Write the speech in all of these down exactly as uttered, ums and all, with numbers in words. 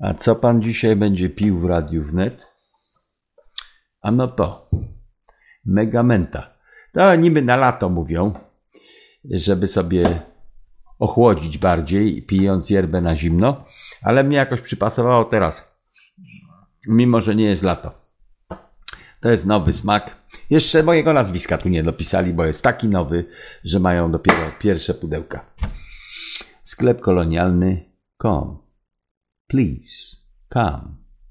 A co pan dzisiaj będzie pił w Radiu Wnet? A no to Megamenta. To niby na lato mówią, żeby sobie ochłodzić bardziej, pijąc yerbę na zimno, ale mnie jakoś przypasowało teraz, mimo że nie jest lato. To jest nowy smak. Jeszcze mojego nazwiska tu nie dopisali, bo jest taki nowy, że mają dopiero pierwsze pudełka. Sklep kolonialny kropka com. Please come.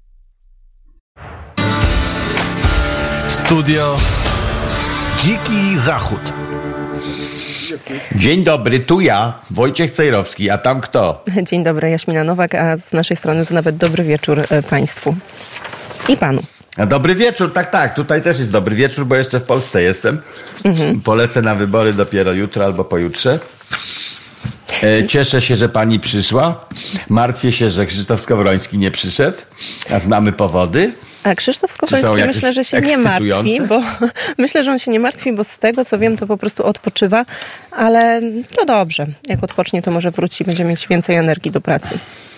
Studio Dziki Zachód. Dzień dobry, tu ja, Wojciech Cejrowski, a tam kto? Dzień dobry, Jaśmina Nowak, a z naszej strony to nawet dobry wieczór Państwu i Panu. A dobry wieczór, tak, tak, tutaj też jest dobry wieczór, bo jeszcze w Polsce jestem. Mhm. Polecę na wybory dopiero jutro albo pojutrze. Cieszę się, że pani przyszła. Martwię się, że Krzysztof Skowroński nie przyszedł, a znamy powody. A Krzysztof Skowroński myślę, że się nie martwi, bo myślę, że on się nie martwi, bo z tego co wiem, to po prostu odpoczywa, ale to dobrze. Jak odpocznie, to może wróci i będzie mieć więcej energii do pracy.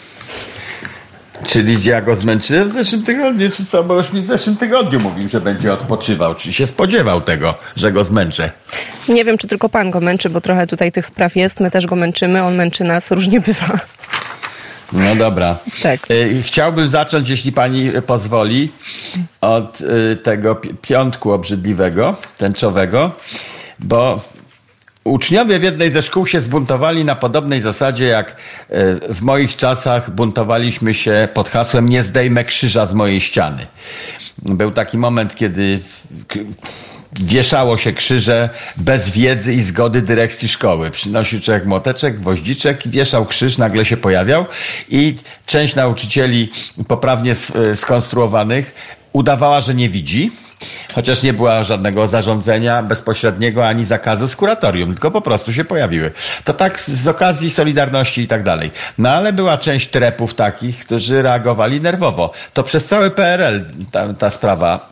Czyli ja go zmęczyłem w zeszłym tygodniu, czy co? Bo już mi w zeszłym tygodniu mówił, że będzie odpoczywał. Czy się spodziewał tego, że go zmęczę? Nie wiem, czy tylko pan go męczy, bo trochę tutaj tych spraw jest. My też go męczymy, on męczy nas, różnie bywa. No dobra. Tak. Chciałbym zacząć, jeśli pani pozwoli, od tego piątku obrzydliwego, tęczowego, bo uczniowie w jednej ze szkół się zbuntowali na podobnej zasadzie, jak w moich czasach buntowaliśmy się pod hasłem "Nie zdejmę krzyża z mojej ściany". Był taki moment, kiedy wieszało się krzyże bez wiedzy i zgody dyrekcji szkoły. Przynosił człowiek młoteczek, gwoździczek, wieszał krzyż, nagle się pojawiał i część nauczycieli poprawnie skonstruowanych udawała, że nie widzi. Chociaż nie było żadnego zarządzenia bezpośredniego ani zakazu z kuratorium, tylko po prostu się pojawiły. To tak z okazji Solidarności i tak dalej. No ale była część trepów takich, którzy reagowali nerwowo. To przez cały P R L ta, ta sprawa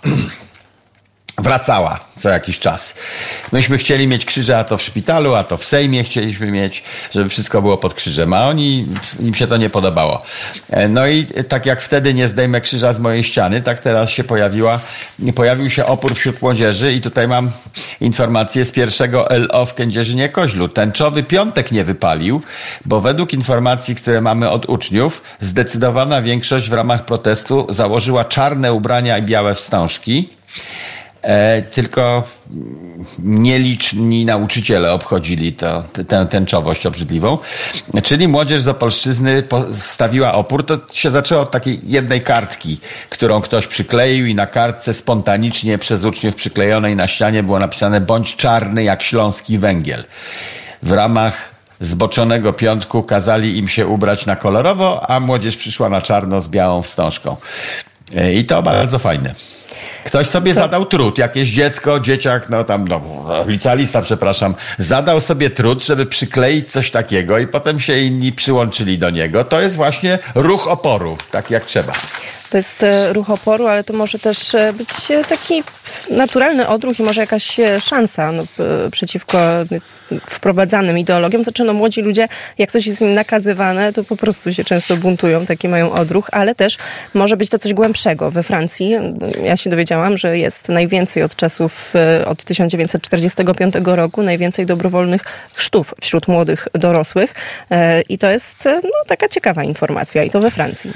wracała co jakiś czas. Myśmy chcieli mieć krzyże, a to w szpitalu, a to w Sejmie chcieliśmy mieć, żeby wszystko było pod krzyżem, a oni, im się to nie podobało. No i tak jak wtedy "Nie zdejmę krzyża z mojej ściany", tak teraz się pojawiła, pojawił się opór wśród młodzieży i tutaj mam informację z pierwszego L O w Kędzierzynie-Koźlu. Tęczowy piątek nie wypalił, bo według informacji, które mamy od uczniów, zdecydowana większość w ramach protestu założyła czarne ubrania i białe wstążki. E, tylko nieliczni nauczyciele obchodzili to, tę tęczowość obrzydliwą. Czyli młodzież z Opolszczyzny postawiła opór. To się zaczęło od takiej jednej kartki, którą ktoś przykleił i na kartce spontanicznie przez uczniów przyklejonej na ścianie było napisane "Bądź czarny jak śląski węgiel". W ramach zboczonego piątku kazali im się ubrać na kolorowo, a młodzież przyszła na czarno z białą wstążką. E, I to bardzo fajne. Ktoś sobie to... zadał trud, jakieś dziecko, dzieciak, no tam, no, licealista, przepraszam, zadał sobie trud, żeby przykleić coś takiego i potem się inni przyłączyli do niego. To jest właśnie ruch oporu, tak jak trzeba. To jest ruch oporu, ale to może też być taki naturalny odruch i może jakaś szansa no, przeciwko wprowadzanym ideologiom. Znaczy, no, młodzi ludzie, jak coś jest im nakazywane, to po prostu się często buntują, taki mają odruch, ale też może być to coś głębszego. We Francji, ja się dowiedziałam, że jest najwięcej od czasów, od tysiąc dziewięćset czterdziestego piątego roku, najwięcej dobrowolnych chrztów wśród młodych dorosłych i to jest no, taka ciekawa informacja i to we Francji.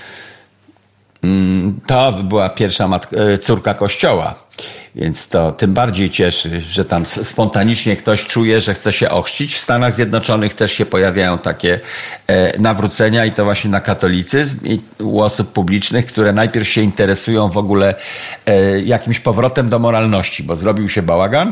To była pierwsza matka, córka kościoła, więc to tym bardziej cieszy, że tam spontanicznie ktoś czuje, że chce się ochrzcić. W Stanach Zjednoczonych też się pojawiają takie nawrócenia i to właśnie na katolicyzm i u osób publicznych, które najpierw się interesują w ogóle jakimś powrotem do moralności, bo zrobił się bałagan.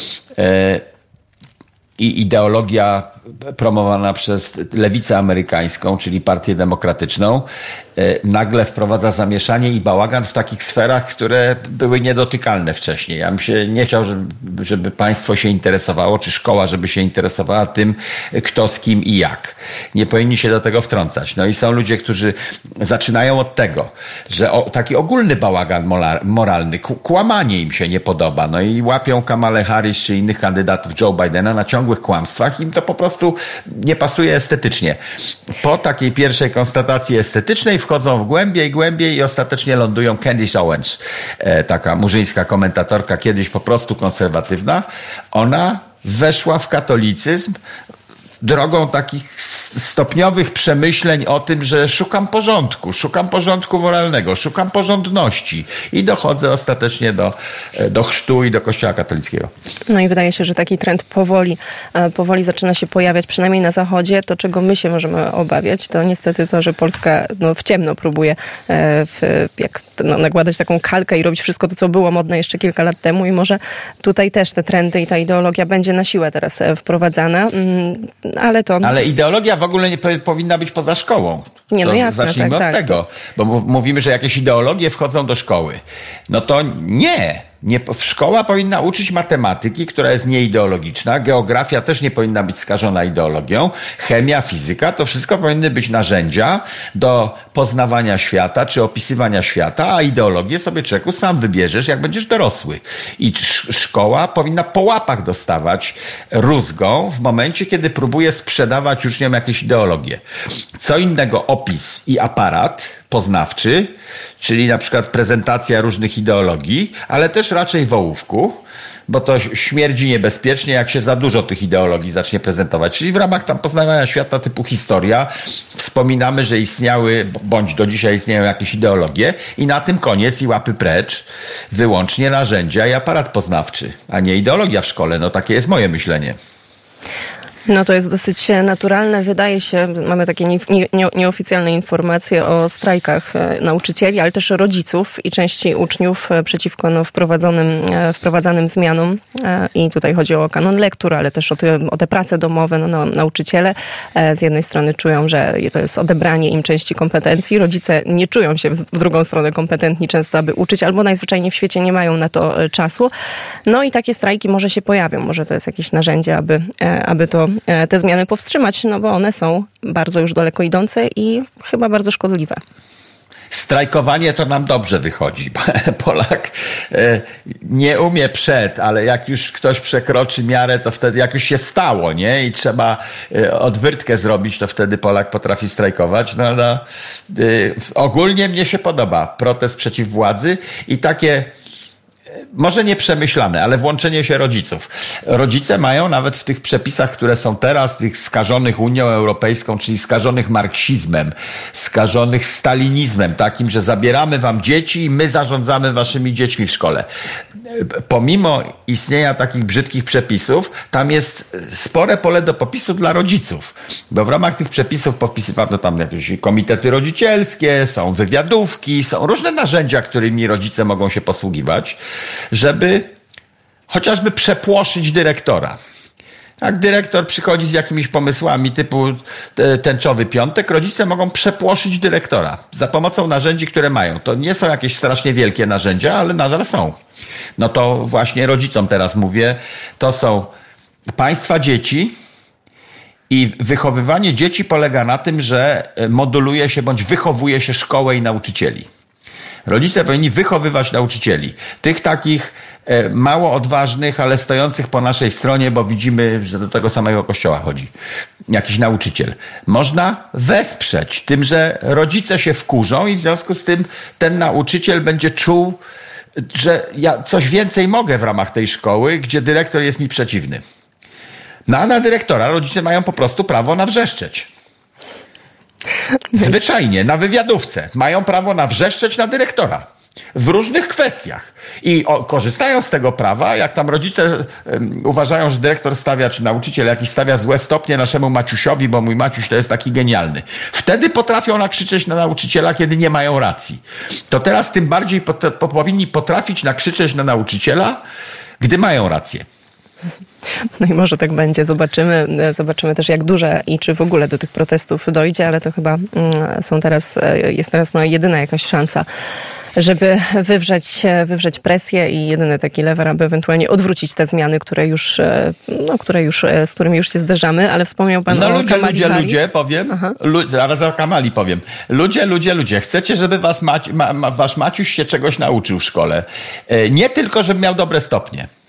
I ideologia promowana przez lewicę amerykańską, czyli Partię Demokratyczną, nagle wprowadza zamieszanie i bałagan w takich sferach, które były niedotykalne wcześniej. Ja bym się nie chciał, żeby, żeby państwo się interesowało, czy szkoła, żeby się interesowała tym, kto z kim i jak. Nie powinni się do tego wtrącać. No i są ludzie, którzy zaczynają od tego, że o, taki ogólny bałagan moralny, kłamanie im się nie podoba. No i łapią Kamalę Harris czy innych kandydatów Joe Bidena na ciągłych kłamstwach. Im to po prostu prostu nie pasuje estetycznie. Po takiej pierwszej konstatacji estetycznej wchodzą w głębiej, głębiej i ostatecznie lądują Candice Owens, taka murzyńska komentatorka, kiedyś po prostu konserwatywna. Ona weszła w katolicyzm drogą takich stopniowych przemyśleń o tym, że szukam porządku, szukam porządku moralnego, szukam porządności i dochodzę ostatecznie do, do chrztu i do Kościoła katolickiego. No i wydaje się, że taki trend powoli, powoli zaczyna się pojawiać, przynajmniej na Zachodzie. To, czego my się możemy obawiać, to niestety to, że Polska no, w ciemno próbuje w, jak, no, nakładać taką kalkę i robić wszystko to, co było modne jeszcze kilka lat temu i może tutaj też te trendy i ta ideologia będzie na siłę teraz wprowadzana, ale to... Ale ideologia w ogóle nie powinna być poza szkołą. Nie, no to jasne, zacznijmy tak, od tak. tego, bo mówimy, że jakieś ideologie wchodzą do szkoły. No to nie. Nie, szkoła powinna uczyć matematyki, która jest nieideologiczna. Geografia też nie powinna być skażona ideologią. Chemia, fizyka, to wszystko powinny być narzędzia do poznawania świata czy opisywania świata, a ideologię sobie, człowieku, sam wybierzesz, jak będziesz dorosły. I szkoła powinna po łapach dostawać rózgą w momencie, kiedy próbuje sprzedawać uczniom jakieś ideologie. Co innego opis i aparat poznawczy, czyli na przykład prezentacja różnych ideologii, ale też raczej w ołówku, bo to śmierdzi niebezpiecznie, jak się za dużo tych ideologii zacznie prezentować. Czyli w ramach tam poznawania świata typu historia wspominamy, że istniały, bądź do dzisiaj istnieją jakieś ideologie i na tym koniec i łapy precz wyłącznie narzędzia i aparat poznawczy, a nie ideologia w szkole. No takie jest moje myślenie. No to jest dosyć naturalne. Wydaje się, mamy takie nie, nie, nieoficjalne informacje o strajkach nauczycieli, ale też rodziców i części uczniów przeciwko no, wprowadzonym, wprowadzanym zmianom. I tutaj chodzi o kanon lektur, ale też o te, o te prace domowe. No, no, nauczyciele z jednej strony czują, że to jest odebranie im części kompetencji. Rodzice nie czują się w drugą stronę kompetentni często, aby uczyć, albo najzwyczajniej w świecie nie mają na to czasu. No i takie strajki może się pojawią. Może to jest jakieś narzędzie, aby, aby to te zmiany powstrzymać, no bo one są bardzo już daleko idące i chyba bardzo szkodliwe. Strajkowanie to nam dobrze wychodzi. Polak nie umie przed, ale jak już ktoś przekroczy miarę, to wtedy, jak już się stało, nie? I trzeba odwyrtkę zrobić, to wtedy Polak potrafi strajkować. No, no, ogólnie mnie się podoba protest przeciw władzy i takie może nie przemyślane, ale włączenie się rodziców. Rodzice mają nawet w tych przepisach, które są teraz, tych skażonych Unią Europejską, czyli skażonych marksizmem, skażonych stalinizmem, takim, że zabieramy wam dzieci i my zarządzamy waszymi dziećmi w szkole. Pomimo istnienia takich brzydkich przepisów, tam jest spore pole do popisu dla rodziców. Bo w ramach tych przepisów podpisywano tam jakieś komitety rodzicielskie, są wywiadówki, są różne narzędzia, którymi rodzice mogą się posługiwać, żeby chociażby przepłoszyć dyrektora. Jak dyrektor przychodzi z jakimiś pomysłami typu tęczowy piątek, rodzice mogą przepłoszyć dyrektora za pomocą narzędzi, które mają. To nie są jakieś strasznie wielkie narzędzia, ale nadal są. No to właśnie rodzicom teraz mówię, to są państwa dzieci i wychowywanie dzieci polega na tym, że moduluje się bądź wychowuje się szkołę i nauczycieli. Rodzice powinni wychowywać nauczycieli. Tych takich mało odważnych, ale stojących po naszej stronie, bo widzimy, że do tego samego kościoła chodzi. Jakiś nauczyciel. Można wesprzeć tym, że rodzice się wkurzą i w związku z tym ten nauczyciel będzie czuł, że ja coś więcej mogę w ramach tej szkoły, gdzie dyrektor jest mi przeciwny. No a na dyrektora rodzice mają po prostu prawo nawrzeszczeć. Zwyczajnie, na wywiadówce. Mają prawo nawrzeszczeć na dyrektora. W różnych kwestiach. I o, korzystają z tego prawa, jak tam rodzice um, uważają, że dyrektor stawia, czy nauczyciel jakiś stawia złe stopnie naszemu Maciusiowi, bo mój Maciuś to jest taki genialny. Wtedy potrafią nakrzyczeć na nauczyciela, kiedy nie mają racji. To teraz tym bardziej pot, po, powinni potrafić nakrzyczeć na nauczyciela, gdy mają rację. No i może tak będzie. Zobaczymy, zobaczymy też, jak duże i czy w ogóle do tych protestów dojdzie, ale to chyba są teraz, jest teraz no jedyna jakaś szansa, żeby wywrzeć, wywrzeć presję i jedyny taki lewer, aby ewentualnie odwrócić te zmiany, które już, no, które już, z którymi już się zderzamy, ale wspomniał pan no, o ludzie, Kamali ludzie, Harris. ludzie, powiem, lu, zaraz o Kamali powiem. Ludzie, ludzie, ludzie, chcecie, żeby was Maci, ma, ma, wasz Maciuś się czegoś nauczył w szkole. Nie tylko, żeby miał dobre stopnie,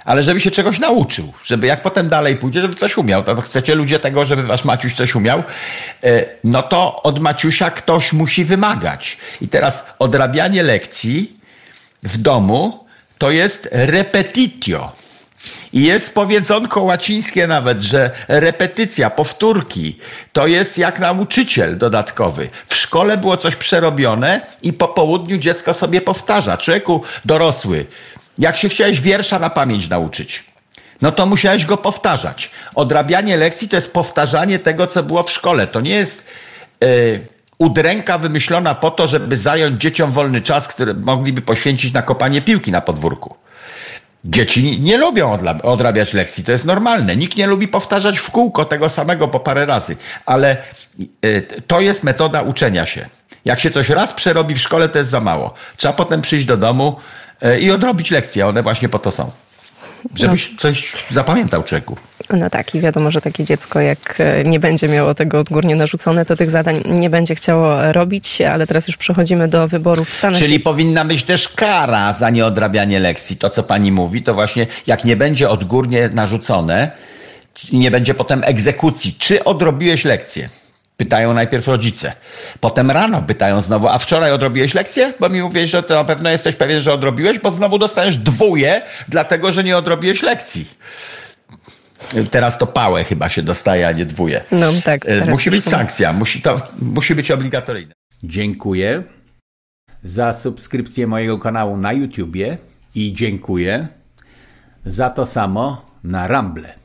ale żeby się czegoś nauczył, żeby jak potem dalej pójdzie, żeby coś umiał. To chcecie ludzie tego, żeby wasz Maciuś coś umiał, no to od Maciusia ktoś musi wymagać. I teraz odrabianie lekcji w domu to jest repetitio. I jest powiedzonko łacińskie nawet, że repetycja, powtórki, to jest jak nauczyciel dodatkowy. W szkole było coś przerobione i po południu dziecko sobie powtarza. Człowieku dorosły, jak się chciałeś wiersza na pamięć nauczyć, no to musiałeś go powtarzać. Odrabianie lekcji to jest powtarzanie tego, co było w szkole. To nie jest yy, udręka wymyślona po to, żeby zająć dzieciom wolny czas, który mogliby poświęcić na kopanie piłki na podwórku. Dzieci nie lubią odrabiać lekcji, to jest normalne. Nikt nie lubi powtarzać w kółko tego samego po parę razy, ale to jest metoda uczenia się. Jak się coś raz przerobi w szkole, to jest za mało. Trzeba potem przyjść do domu i odrobić lekcje, one właśnie po to są. Żebyś no. coś zapamiętał, człowieku. No tak, i wiadomo, że takie dziecko, jak nie będzie miało tego odgórnie narzucone, to tych zadań nie będzie chciało robić, ale teraz już przechodzimy do wyborów w Stanach. Czyli powinna być też kara za nieodrabianie lekcji. To, co pani mówi, to właśnie jak nie będzie odgórnie narzucone, nie będzie potem egzekucji. Czy odrobiłeś lekcję? Pytają najpierw rodzice. Potem rano pytają znowu, a wczoraj odrobiłeś lekcję? Bo mi mówisz, że to na pewno jesteś pewien, że odrobiłeś, bo znowu dostaniesz dwóje, dlatego, że nie odrobiłeś lekcji. Teraz to pałę chyba się dostaje, a nie dwóje. No tak. Musi być sankcja, musi, to, musi być obligatoryjne. Dziękuję za subskrypcję mojego kanału na YouTubie i dziękuję za to samo na Rumble.